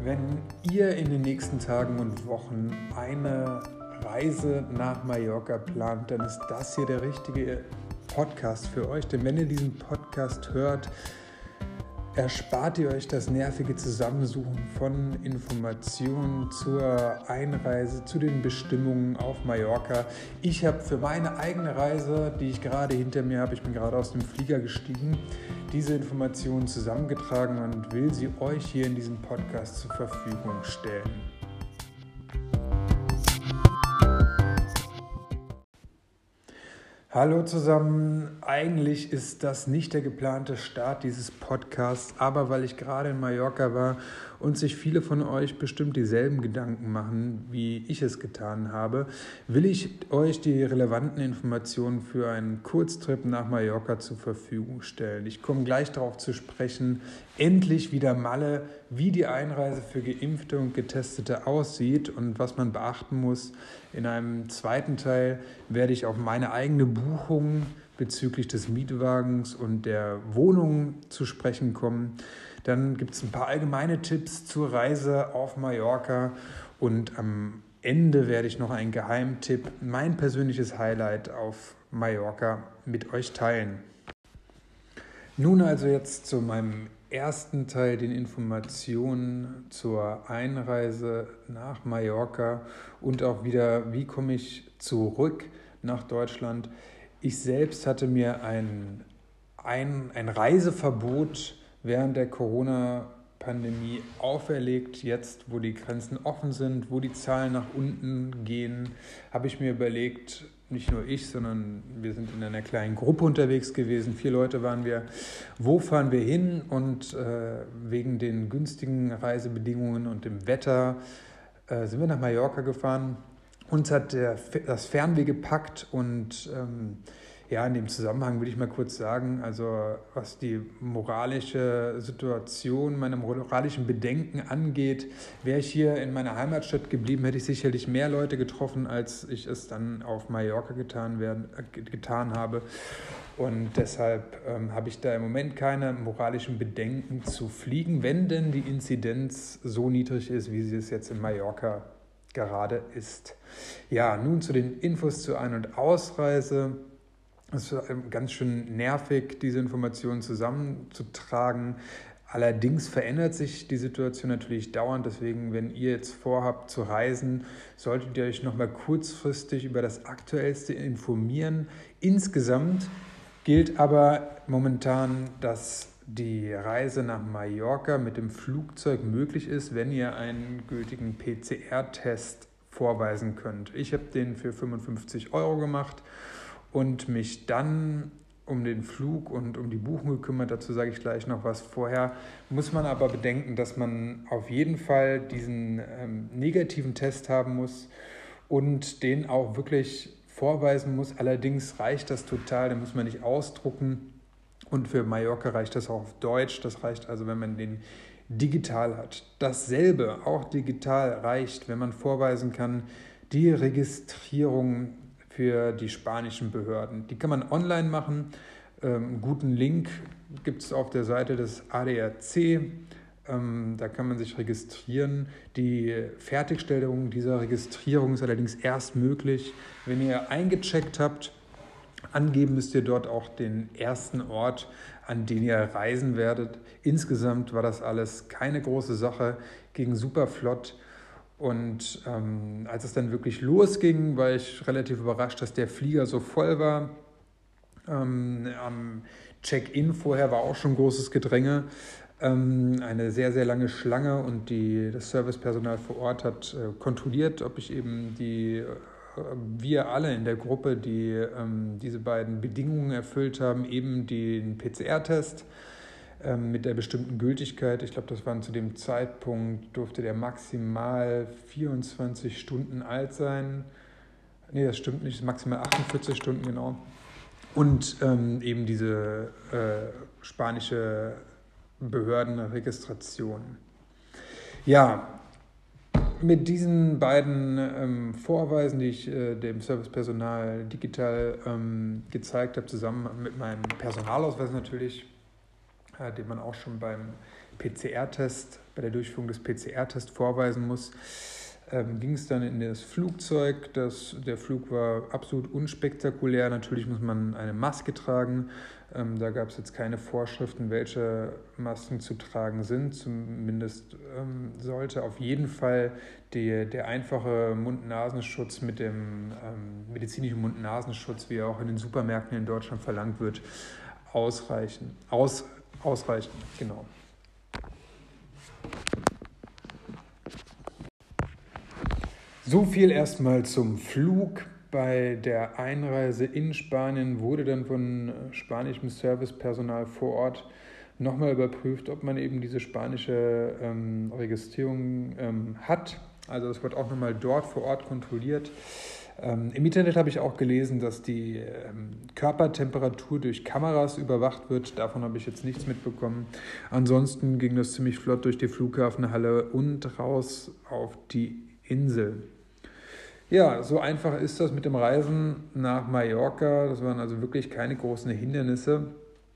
Wenn ihr in den nächsten Tagen und Wochen eine Reise nach Mallorca plant, dann ist das hier der richtige Podcast für euch. Denn wenn ihr diesen Podcast hört, erspart ihr euch das nervige Zusammensuchen von Informationen zur Einreise, zu den Bestimmungen auf Mallorca. Ich habe für meine eigene Reise, die ich gerade hinter mir habe, ich bin gerade aus dem Flieger gestiegen, diese Informationen zusammengetragen und will sie euch hier in diesem Podcast zur Verfügung stellen. Hallo zusammen, eigentlich ist das nicht der geplante Start dieses Podcasts, aber weil ich gerade in Mallorca war und sich viele von euch bestimmt dieselben Gedanken machen, wie ich es getan habe, will ich euch die relevanten Informationen für einen Kurztrip nach Mallorca zur Verfügung stellen. Ich komme gleich darauf zu sprechen, endlich wieder Malle, wie die Einreise für Geimpfte und Getestete aussieht und was man beachten muss. In einem zweiten Teil werde ich auf meine eigene Buchung bezüglich des Mietwagens und der Wohnung zu sprechen kommen. Dann gibt es ein paar allgemeine Tipps zur Reise auf Mallorca und am Ende werde ich noch einen Geheimtipp, mein persönliches Highlight auf Mallorca mit euch teilen. Nun also jetzt zu meinem ersten Teil, den Informationen zur Einreise nach Mallorca und auch wieder, wie komme ich zurück nach Deutschland. Ich selbst hatte mir ein Reiseverbot während der Corona-Pandemie auferlegt. Jetzt, wo die Grenzen offen sind, wo die Zahlen nach unten gehen, habe ich mir überlegt, nicht nur ich, sondern wir sind in einer kleinen Gruppe unterwegs gewesen. 4 Leute waren wir. Wo fahren wir hin? Und wegen den günstigen Reisebedingungen und dem Wetter sind wir nach Mallorca gefahren. Uns hat das Fernweh gepackt und in dem Zusammenhang will ich mal kurz sagen, also was die moralische Situation, meine moralischen Bedenken angeht, wäre ich hier in meiner Heimatstadt geblieben, hätte ich sicherlich mehr Leute getroffen, als ich es dann auf Mallorca getan habe. Und deshalb habe ich da im Moment keine moralischen Bedenken zu fliegen, wenn denn die Inzidenz so niedrig ist, wie sie es jetzt in Mallorca gerade ist. Ja, nun zu den Infos zur Ein- und Ausreise. Es ist ganz schön nervig, diese Informationen zusammenzutragen. Allerdings verändert sich die Situation natürlich dauernd. Deswegen, wenn ihr jetzt vorhabt zu reisen, solltet ihr euch nochmal kurzfristig über das Aktuellste informieren. Insgesamt gilt aber momentan, dass die Reise nach Mallorca mit dem Flugzeug möglich ist, wenn ihr einen gültigen PCR-Test vorweisen könnt. Ich habe den für 55 € gemacht und mich dann um den Flug und um die Buchung gekümmert. Dazu sage ich gleich noch was. Vorher muss man aber bedenken, dass man auf jeden Fall diesen negativen Test haben muss und den auch wirklich vorweisen muss. Allerdings reicht das total, den muss man nicht ausdrucken. Und für Mallorca reicht das auch auf Deutsch. Das reicht also, wenn man den digital hat. Dasselbe, auch digital, reicht, wenn man vorweisen kann, die Registrierung für die spanischen Behörden. Die kann man online machen. Einen guten Link gibt es auf der Seite des ADAC. Da kann man sich registrieren. Die Fertigstellung dieser Registrierung ist allerdings erst möglich, wenn ihr eingecheckt habt. Angeben müsst ihr dort auch den ersten Ort, an den ihr reisen werdet. Insgesamt war das alles keine große Sache, ging super flott. Und als es dann wirklich losging, war ich relativ überrascht, dass der Flieger so voll war. Am Check-in vorher war auch schon großes Gedränge, eine sehr, sehr lange Schlange und das Servicepersonal vor Ort hat kontrolliert, ob ich eben wir alle in der Gruppe, die diese beiden Bedingungen erfüllt haben, eben den PCR-Test mit der bestimmten Gültigkeit. Ich glaube, das waren zu dem Zeitpunkt, durfte der maximal 24 Stunden alt sein. Nee, das stimmt nicht, maximal 48 Stunden, genau. Und eben diese spanische Behördenregistration. Ja, mit diesen beiden Vorweisen, die ich dem Servicepersonal digital gezeigt habe, zusammen mit meinem Personalausweis natürlich, den man auch schon beim PCR-Test, bei der Durchführung des PCR-Tests vorweisen muss, ging es dann in das Flugzeug. Der Flug war absolut unspektakulär. Natürlich muss man eine Maske tragen. Da gab es jetzt keine Vorschriften, welche Masken zu tragen sind. Zumindest sollte auf jeden Fall der einfache Mund-Nasenschutz mit dem medizinischen Mund-Nasenschutz, wie er auch in den Supermärkten in Deutschland verlangt wird, ausreichen. Ausreichen, genau. So viel erstmal zum Flug. Bei der Einreise in Spanien wurde dann von spanischem Servicepersonal vor Ort nochmal überprüft, ob man eben diese spanische Registrierung hat. Also das wird auch nochmal dort vor Ort kontrolliert. Im Internet habe ich auch gelesen, dass die Körpertemperatur durch Kameras überwacht wird. Davon habe ich jetzt nichts mitbekommen. Ansonsten ging das ziemlich flott durch die Flughafenhalle und raus auf die Insel. Ja, so einfach ist das mit dem Reisen nach Mallorca. Das waren also wirklich keine großen Hindernisse.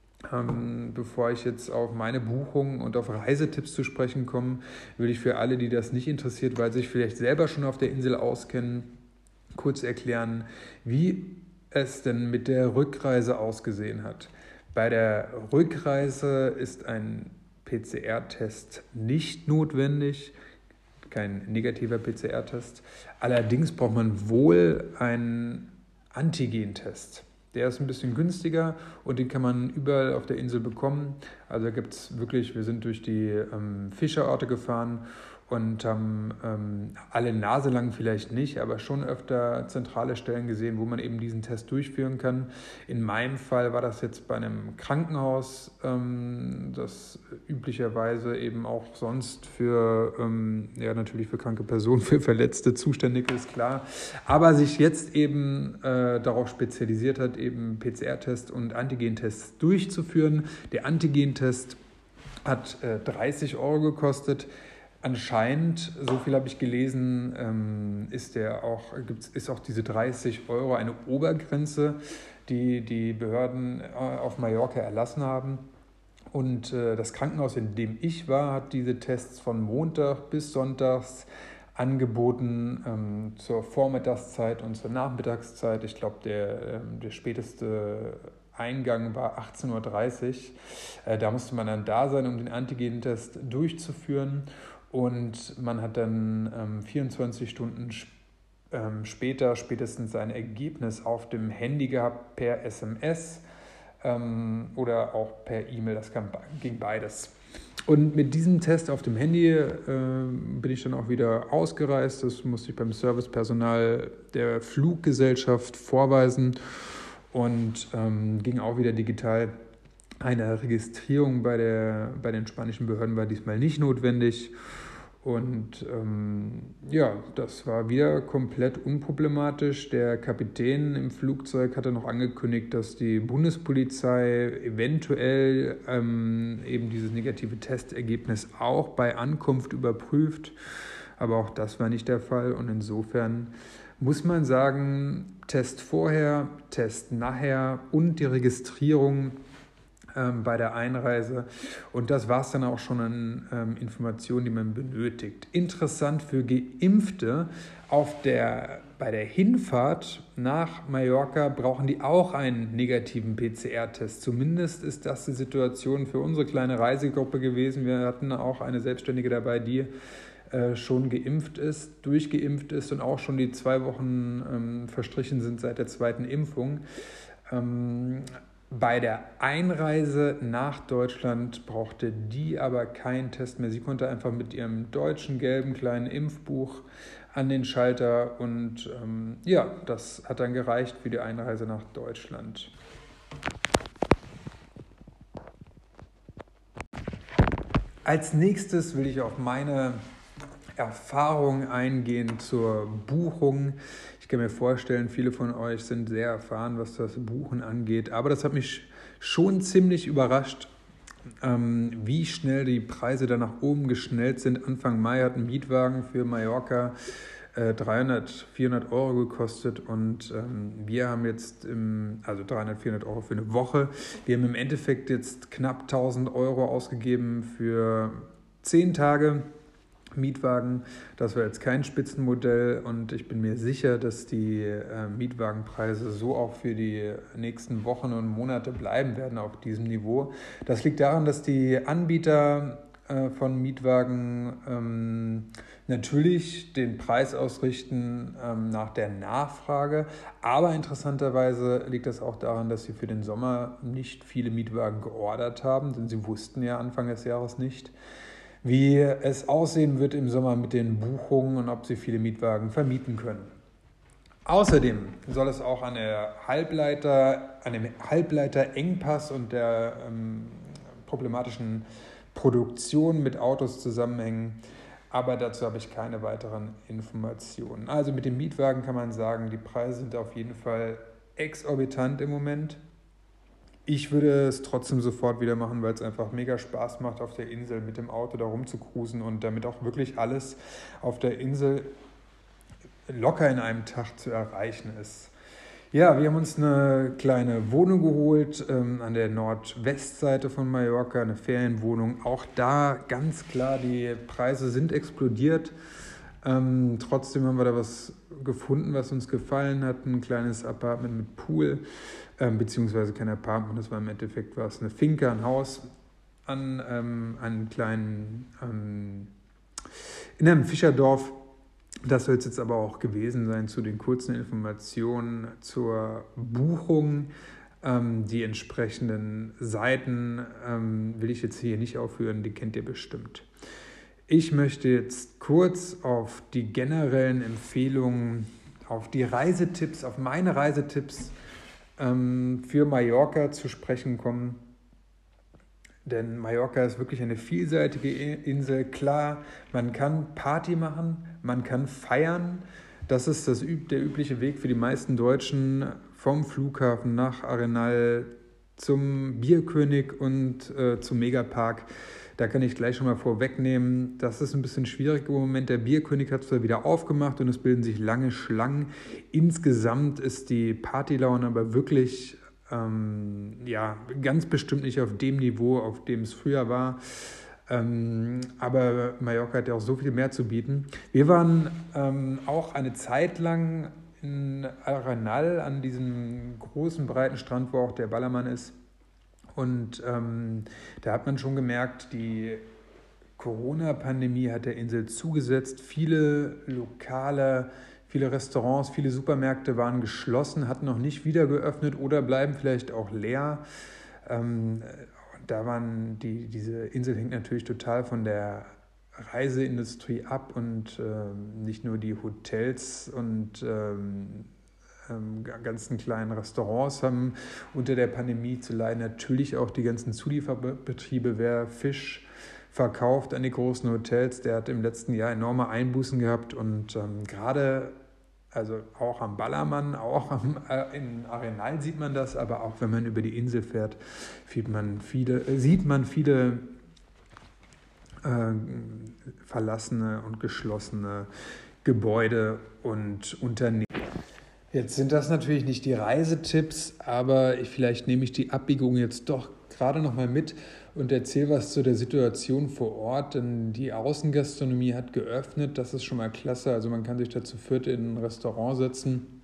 Bevor ich jetzt auf meine Buchung und auf Reisetipps zu sprechen komme, will ich für alle, die das nicht interessiert, weil sie sich vielleicht selber schon auf der Insel auskennen, kurz erklären, wie es denn mit der Rückreise ausgesehen hat. Bei der Rückreise ist ein PCR-Test nicht notwendig, kein negativer PCR-Test. Allerdings braucht man wohl einen Antigen-Test. Der ist ein bisschen günstiger und den kann man überall auf der Insel bekommen. Also da gibt es wirklich, wir sind durch die Fischerorte gefahren und haben alle Nase lang vielleicht nicht, aber schon öfter zentrale Stellen gesehen, wo man eben diesen Test durchführen kann. In meinem Fall war das jetzt bei einem Krankenhaus, das üblicherweise eben auch sonst für, natürlich für kranke Personen, für Verletzte zuständig ist, klar, aber sich jetzt eben darauf spezialisiert hat, eben PCR-Tests und Antigen-Tests durchzuführen. Der Antigen-Test hat 30 € gekostet. Anscheinend, so viel habe ich gelesen, ist auch diese 30 € eine Obergrenze, die die Behörden auf Mallorca erlassen haben. Und das Krankenhaus, in dem ich war, hat diese Tests von Montag bis Sonntags angeboten, zur Vormittagszeit und zur Nachmittagszeit. Ich glaube, der späteste Eingang war 18:30 Uhr. Da musste man dann da sein, um den Antigen-Test durchzuführen. Und man hat dann 24 Stunden später spätestens sein Ergebnis auf dem Handy gehabt, per SMS oder auch per E-Mail. Das ging beides. Und mit diesem Test auf dem Handy bin ich dann auch wieder ausgereist. Das musste ich beim Servicepersonal der Fluggesellschaft vorweisen und ging auch wieder digital. Eine Registrierung bei den spanischen Behörden war diesmal nicht notwendig. Und das war wieder komplett unproblematisch. Der Kapitän im Flugzeug hatte noch angekündigt, dass die Bundespolizei eventuell eben dieses negative Testergebnis auch bei Ankunft überprüft. Aber auch das war nicht der Fall. Und insofern muss man sagen, Test vorher, Test nachher und die Registrierung bei der Einreise. Und das war es dann auch schon an Informationen, die man benötigt. Interessant für Geimpfte, bei der Hinfahrt nach Mallorca brauchen die auch einen negativen PCR-Test. Zumindest ist das die Situation für unsere kleine Reisegruppe gewesen. Wir hatten auch eine Selbstständige dabei, die schon durchgeimpft ist und auch schon die 2 Wochen verstrichen sind seit der 2. Impfung. Bei der Einreise nach Deutschland brauchte die aber keinen Test mehr. Sie konnte einfach mit ihrem deutschen gelben kleinen Impfbuch an den Schalter und das hat dann gereicht für die Einreise nach Deutschland. Als nächstes will ich auf meine Erfahrung eingehen zur Buchung. Ich kann mir vorstellen, viele von euch sind sehr erfahren, was das Buchen angeht, aber das hat mich schon ziemlich überrascht, wie schnell die Preise da nach oben geschnellt sind. Anfang Mai hat ein Mietwagen für Mallorca 300, 400 Euro gekostet und wir haben jetzt, also 300, 400 Euro für eine Woche, wir haben im Endeffekt jetzt knapp 1000 Euro ausgegeben für 10 Tage Mietwagen. Das war jetzt kein Spitzenmodell und ich bin mir sicher, dass die Mietwagenpreise so auch für die nächsten Wochen und Monate bleiben werden auf diesem Niveau. Das liegt daran, dass die Anbieter von Mietwagen natürlich den Preis ausrichten nach der Nachfrage, aber interessanterweise liegt das auch daran, dass sie für den Sommer nicht viele Mietwagen geordert haben, denn sie wussten ja Anfang des Jahres nicht, wie es aussehen wird im Sommer mit den Buchungen und ob sie viele Mietwagen vermieten können. Außerdem soll es auch an einem Halbleiterengpass und der problematischen Produktion mit Autos zusammenhängen, aber dazu habe ich keine weiteren Informationen. Also mit dem Mietwagen kann man sagen, die Preise sind auf jeden Fall exorbitant im Moment. Ich würde es trotzdem sofort wieder machen, weil es einfach mega Spaß macht, auf der Insel mit dem Auto da rumzucruisen und damit auch wirklich alles auf der Insel locker in einem Tag zu erreichen ist. Ja, wir haben uns eine kleine Wohnung geholt an der Nordwestseite von Mallorca, eine Ferienwohnung. Auch da ganz klar, die Preise sind explodiert. Trotzdem haben wir da was gefunden, was uns gefallen hat. Ein kleines Apartment mit Pool, beziehungsweise kein Apartment, das war im Endeffekt eine Finca, ein Haus in einem Fischerdorf. Das soll es jetzt aber auch gewesen sein zu den kurzen Informationen zur Buchung. Die entsprechenden Seiten will ich jetzt hier nicht aufführen, die kennt ihr bestimmt. Ich möchte jetzt kurz auf die generellen Empfehlungen, auf die Reisetipps, auf meine Reisetipps für Mallorca zu sprechen kommen. Denn Mallorca ist wirklich eine vielseitige Insel. Klar, man kann Party machen, man kann feiern. Das ist der übliche Weg für die meisten Deutschen vom Flughafen nach Arenal zum Bierkönig und zum Megapark. Da kann ich gleich schon mal vorwegnehmen, das ist ein bisschen schwierig im Moment. Der Bierkönig hat zwar wieder aufgemacht und es bilden sich lange Schlangen. Insgesamt ist die Partylaune aber wirklich ganz bestimmt nicht auf dem Niveau, auf dem es früher war. Aber Mallorca hat ja auch so viel mehr zu bieten. Wir waren auch eine Zeit lang in Arenal an diesem großen, breiten Strand, wo auch der Ballermann ist. Und da hat man schon gemerkt, die Corona-Pandemie hat der Insel zugesetzt. Viele Lokale, viele Restaurants, viele Supermärkte waren geschlossen, hatten noch nicht wieder geöffnet oder bleiben vielleicht auch leer. Diese Insel hängt natürlich total von der Reiseindustrie ab und nicht nur die Hotels und ganzen kleinen Restaurants haben unter der Pandemie zu leiden. Natürlich auch die ganzen Zulieferbetriebe. Wer Fisch verkauft an die großen Hotels, der hat im letzten Jahr enorme Einbußen gehabt und gerade, also auch am Ballermann, auch in Arenal sieht man das, aber auch wenn man über die Insel fährt, sieht man viele verlassene und geschlossene Gebäude und Unternehmen. Jetzt sind das natürlich nicht die Reisetipps, aber vielleicht nehme ich die Abbiegung jetzt doch gerade noch mal mit und erzähle was zu der Situation vor Ort, denn die Außengastronomie hat geöffnet, das ist schon mal klasse, also man kann sich da zu viert in ein Restaurant setzen.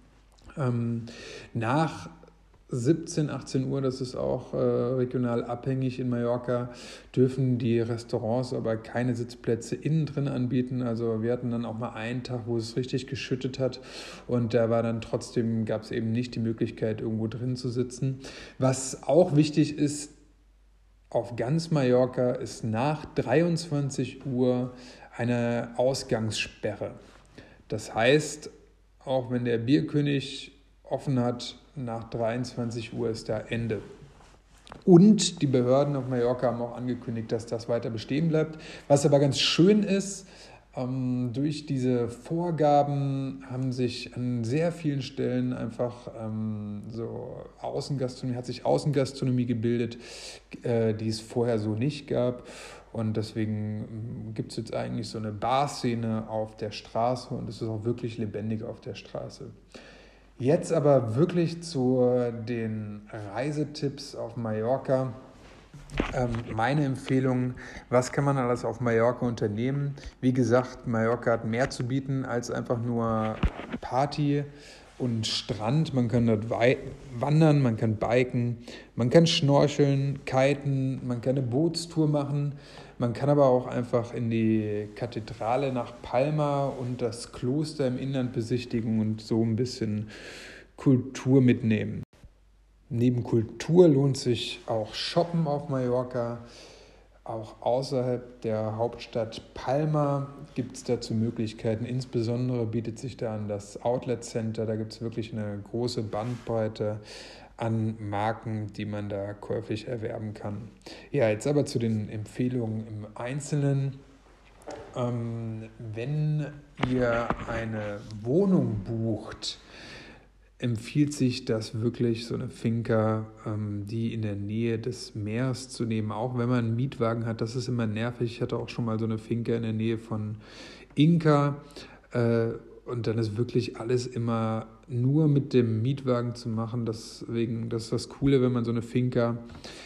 Nach 17, 18 Uhr, das ist auch regional abhängig in Mallorca, dürfen die Restaurants aber keine Sitzplätze innen drin anbieten. Also wir hatten dann auch mal einen Tag, wo es richtig geschüttet hat und da war dann trotzdem, gab es eben nicht die Möglichkeit, irgendwo drin zu sitzen. Was auch wichtig ist, auf ganz Mallorca ist nach 23 Uhr eine Ausgangssperre. Das heißt, auch wenn der Bierkönig offen hat, nach 23 Uhr ist da Ende. Und die Behörden auf Mallorca haben auch angekündigt, dass das weiter bestehen bleibt. Was aber ganz schön ist, durch diese Vorgaben haben sich an sehr vielen Stellen einfach hat sich Außengastronomie gebildet, die es vorher so nicht gab. Und deswegen gibt es jetzt eigentlich so eine Barszene auf der Straße und es ist auch wirklich lebendig auf der Straße. Jetzt aber wirklich zu den Reisetipps auf Mallorca. Meine Empfehlung, was kann man alles auf Mallorca unternehmen? Wie gesagt, Mallorca hat mehr zu bieten als einfach nur Party und Strand. Man kann dort wandern, man kann biken, man kann schnorcheln, kiten, man kann eine Bootstour machen. Man kann aber auch einfach in die Kathedrale nach Palma und das Kloster im Inland besichtigen und so ein bisschen Kultur mitnehmen. Neben Kultur lohnt sich auch Shoppen auf Mallorca. Auch außerhalb der Hauptstadt Palma gibt es dazu Möglichkeiten. Insbesondere bietet sich da an das Outlet Center. Da gibt es wirklich eine große Bandbreite an Marken, die man da käuflich erwerben kann. Ja, jetzt aber zu den Empfehlungen im Einzelnen. Wenn ihr eine Wohnung bucht, empfiehlt sich das wirklich, so eine Finca, die in der Nähe des Meeres zu nehmen, auch wenn man einen Mietwagen hat. Das ist immer nervig. Ich hatte auch schon mal so eine Finca in der Nähe von Inca und dann ist wirklich alles immer nur mit dem Mietwagen zu machen. Deswegen, das ist das Coole, wenn man so eine Finca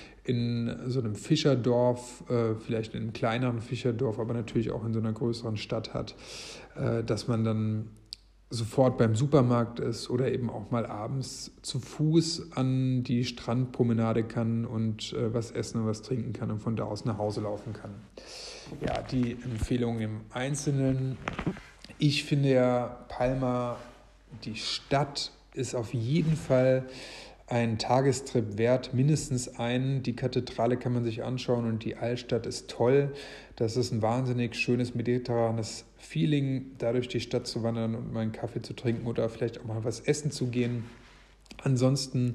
in so einem Fischerdorf, vielleicht in einem kleineren Fischerdorf, aber natürlich auch in so einer größeren Stadt hat, dass man dann sofort beim Supermarkt ist oder eben auch mal abends zu Fuß an die Strandpromenade kann und was essen und was trinken kann und von da aus nach Hause laufen kann. Ja, die Empfehlung im Einzelnen. Ich finde ja, Palma, die Stadt, ist auf jeden Fall ein Tagestrip wert, mindestens einen. Die Kathedrale kann man sich anschauen und die Altstadt ist toll. Das ist ein wahnsinnig schönes mediterranes Feeling, da durch die Stadt zu wandern und mal einen Kaffee zu trinken oder vielleicht auch mal was essen zu gehen. Ansonsten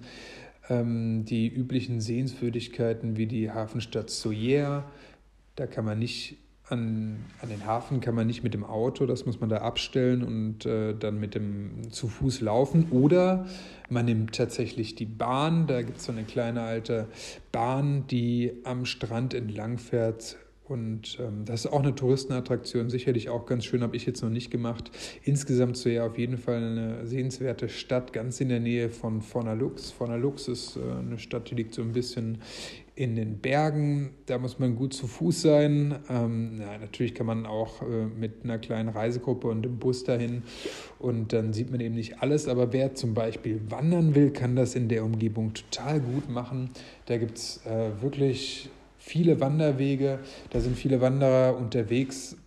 die üblichen Sehenswürdigkeiten wie die Hafenstadt Sóller. Da kann man nicht an den Hafen kann man nicht mit dem Auto, das muss man da abstellen und dann mit dem zu Fuß laufen. Oder man nimmt tatsächlich die Bahn, da gibt es so eine kleine alte Bahn, die am Strand entlang fährt. Und das ist auch eine Touristenattraktion, sicherlich auch ganz schön, habe ich jetzt noch nicht gemacht. Insgesamt so ja auf jeden Fall eine sehenswerte Stadt, ganz in der Nähe von Fornalux. Fornalux ist eine Stadt, die liegt so ein bisschen in den Bergen, da muss man gut zu Fuß sein. Natürlich kann man auch mit einer kleinen Reisegruppe und dem Bus dahin und dann sieht man eben nicht alles, aber wer zum Beispiel wandern will, kann das in der Umgebung total gut machen. Da gibt es wirklich viele Wanderwege, da sind viele Wanderer unterwegs.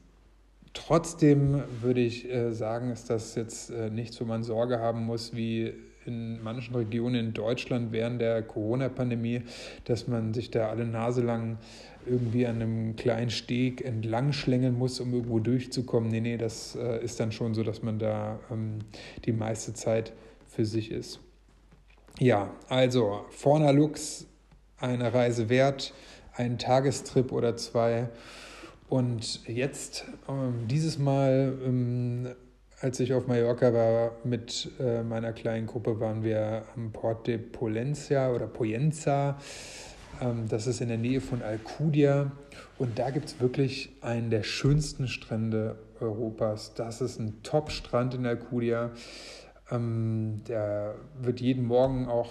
Trotzdem würde ich sagen, ist das jetzt nichts, wo man Sorge haben muss, wie in manchen Regionen in Deutschland während der Corona-Pandemie, dass man sich da alle Nase lang irgendwie an einem kleinen Steg entlang schlängeln muss, um irgendwo durchzukommen. Nee, das ist dann schon so, dass man da die meiste Zeit für sich ist. Ja, also Fornalux, eine Reise wert, ein Tagestrip oder zwei. Und jetzt, dieses Mal, als ich auf Mallorca war, mit meiner kleinen Gruppe, waren wir am Port de Polència oder Poyenza. Das ist in der Nähe von Alcúdia. Und da gibt es wirklich einen der schönsten Strände Europas. Das ist ein Top-Strand in Alcúdia. Der wird jeden Morgen auch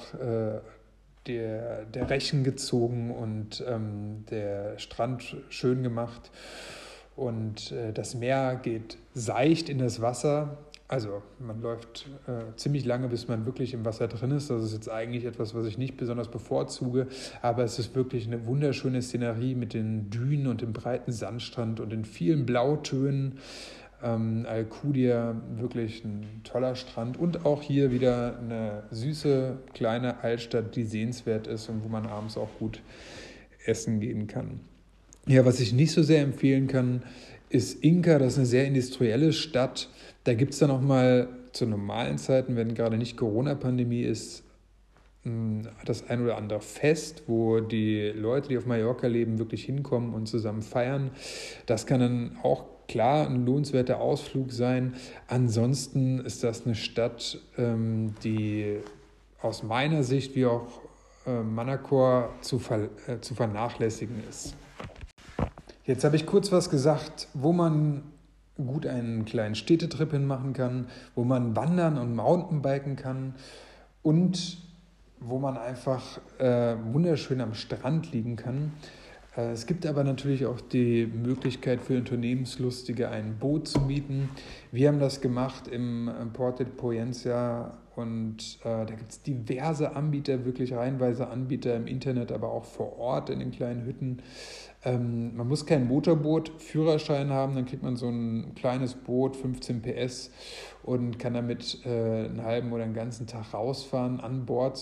der Rechen gezogen und der Strand schön gemacht. Und das Meer geht seicht in das Wasser. Also man läuft ziemlich lange, bis man wirklich im Wasser drin ist. Das ist jetzt eigentlich etwas, was ich nicht besonders bevorzuge. Aber es ist wirklich eine wunderschöne Szenerie mit den Dünen und dem breiten Sandstrand und den vielen Blautönen. Alcúdia, wirklich ein toller Strand und auch hier wieder eine süße kleine Altstadt, die sehenswert ist und wo man abends auch gut essen gehen kann. Ja, was ich nicht so sehr empfehlen kann, ist Inca. Das ist eine sehr industrielle Stadt. Da gibt es dann auch mal zu normalen Zeiten, wenn gerade nicht Corona-Pandemie ist, das ein oder andere Fest, wo die Leute, die auf Mallorca leben, wirklich hinkommen und zusammen feiern. Das kann dann auch klar ein lohnenswerter Ausflug sein. Ansonsten ist das eine Stadt, die aus meiner Sicht wie auch Manacor zu vernachlässigen ist. Jetzt habe ich kurz was gesagt, wo man gut einen kleinen Städtetrip hinmachen kann, wo man wandern und Mountainbiken kann und wo man einfach wunderschön am Strand liegen kann. Es gibt aber natürlich auch die Möglichkeit für Unternehmenslustige, ein Boot zu mieten. Wir haben das gemacht im Porto de Pollença und da gibt es diverse Anbieter, wirklich reihenweise Anbieter im Internet, aber auch vor Ort in den kleinen Hütten. Man muss kein Motorboot-Führerschein haben, dann kriegt man so ein kleines Boot, 15 PS und kann damit einen halben oder einen ganzen Tag rausfahren. An Bord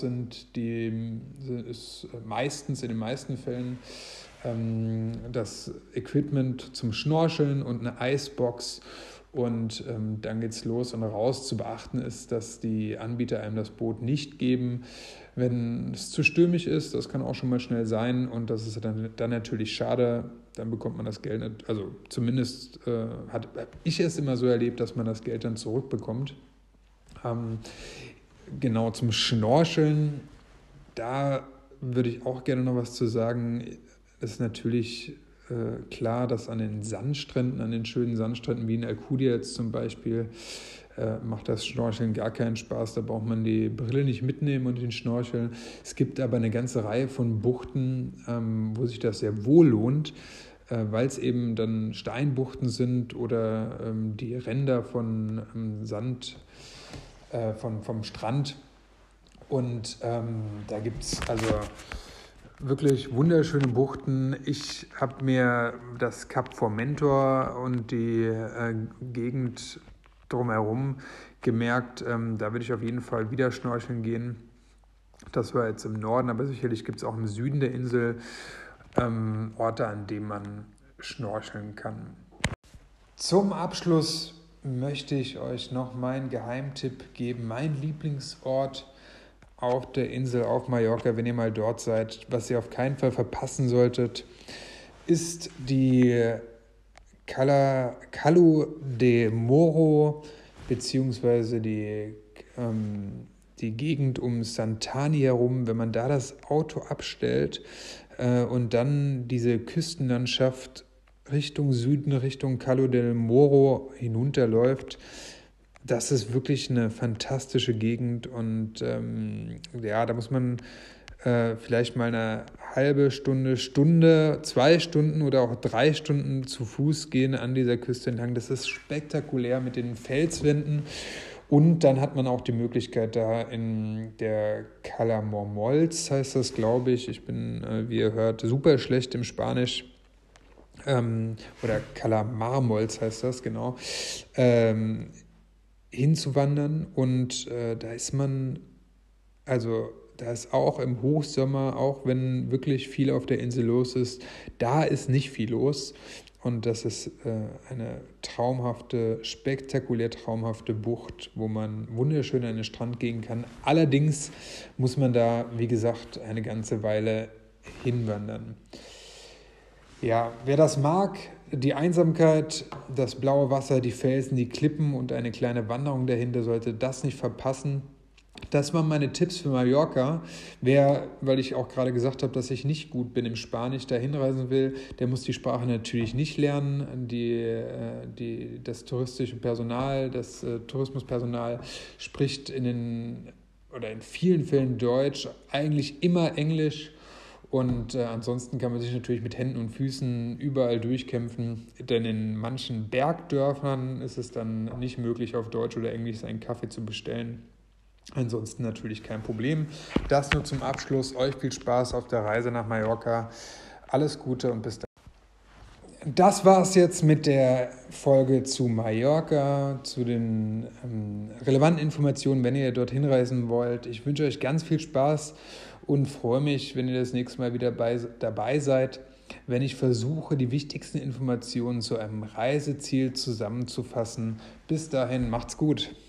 ist meistens, in den meisten Fällen, das Equipment zum Schnorcheln und eine Eisbox und dann geht's los und raus. Zu beachten ist, dass die Anbieter einem das Boot nicht geben, wenn es zu stürmisch ist. Das kann auch schon mal schnell sein und das ist dann natürlich schade. Dann bekommt man das Geld nicht, also zumindest habe ich es immer so erlebt, dass man das Geld dann zurückbekommt. Genau, zum Schnorcheln, da würde ich auch gerne noch was zu sagen. Es ist natürlich klar, dass an den Sandstränden, an den schönen Sandstränden wie in Alcudia jetzt zum Beispiel, macht das Schnorcheln gar keinen Spaß. Da braucht man die Brille nicht mitnehmen und den Schnorcheln. Es gibt aber eine ganze Reihe von Buchten, wo sich das sehr wohl lohnt, weil es eben dann Steinbuchten sind oder die Ränder von Sand, vom Strand. Und da gibt es also wirklich wunderschöne Buchten. Ich habe mir das Kap Formentor und die Gegend drumherum gemerkt, da würde ich auf jeden Fall wieder schnorcheln gehen. Das war jetzt im Norden, aber sicherlich gibt es auch im Süden der Insel Orte, an denen man schnorcheln kann. Zum Abschluss möchte ich euch noch meinen Geheimtipp geben, mein Lieblingsort auf der Insel auf Mallorca, wenn ihr mal dort seid. Was ihr auf keinen Fall verpassen solltet, ist die Calo de Moro beziehungsweise die Gegend um Santani herum. Wenn man da das Auto abstellt und dann diese Küstenlandschaft Richtung Süden, Richtung Calo del Moro hinunterläuft, das ist wirklich eine fantastische Gegend und da muss man vielleicht mal eine halbe Stunde, 2 Stunden oder auch 3 Stunden zu Fuß gehen an dieser Küste entlang. Das ist spektakulär mit den Felswänden und dann hat man auch die Möglichkeit da in der Cala Marmols, heißt das, glaube ich. Ich bin, wie ihr hört, super schlecht im Spanisch. Oder Cala Marmols heißt das, genau. Hinzuwandern und da ist auch im Hochsommer, auch wenn wirklich viel auf der Insel los ist, da ist nicht viel los und das ist eine spektakulär traumhafte Bucht, wo man wunderschön an den Strand gehen kann. Allerdings muss man da, wie gesagt, eine ganze Weile hinwandern. Ja, wer das mag, die Einsamkeit, das blaue Wasser, die Felsen, die Klippen und eine kleine Wanderung dahinter, sollte das nicht verpassen. Das waren meine Tipps für Mallorca. Weil ich auch gerade gesagt habe, dass ich nicht gut bin im Spanisch, da hinreisen will, der muss die Sprache natürlich nicht lernen. Das Tourismuspersonal spricht in vielen Fällen Deutsch, eigentlich immer Englisch. Und ansonsten kann man sich natürlich mit Händen und Füßen überall durchkämpfen, denn in manchen Bergdörfern ist es dann nicht möglich, auf Deutsch oder Englisch seinen Kaffee zu bestellen. Ansonsten natürlich kein Problem. Das nur zum Abschluss. Euch viel Spaß auf der Reise nach Mallorca. Alles Gute und bis dann. Das war es jetzt mit der Folge zu Mallorca, zu den relevanten Informationen, wenn ihr dorthin reisen wollt. Ich wünsche euch ganz viel Spaß und freue mich, wenn ihr das nächste Mal wieder dabei seid, wenn ich versuche, die wichtigsten Informationen zu einem Reiseziel zusammenzufassen. Bis dahin, macht's gut.